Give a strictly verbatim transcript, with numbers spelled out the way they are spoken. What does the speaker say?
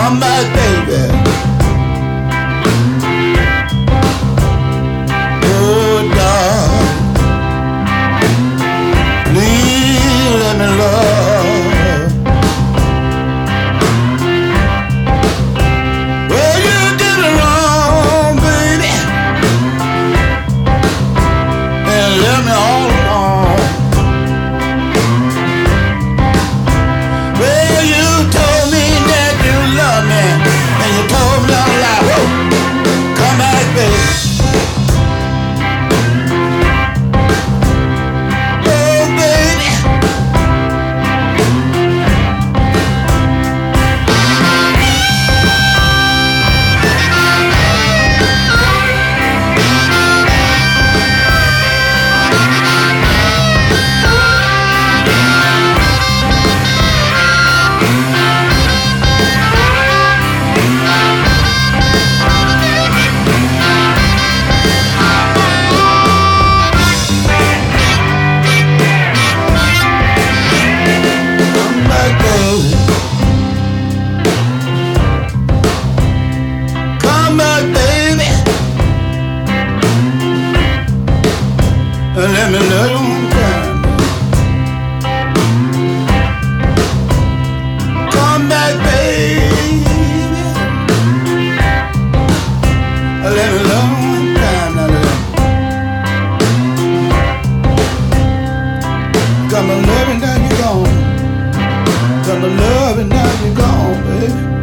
Come back, baby. Oh, darling, please let me love. Well, you did it wrong, baby, and let me all alone. Well, you told me that you love me, and you told me a lie. Whoa. Come back, baby. Let me love you one time. Come back, baby. Let me love you one time. Now, got my love and now you're gone. Got my love and now you're gone, baby.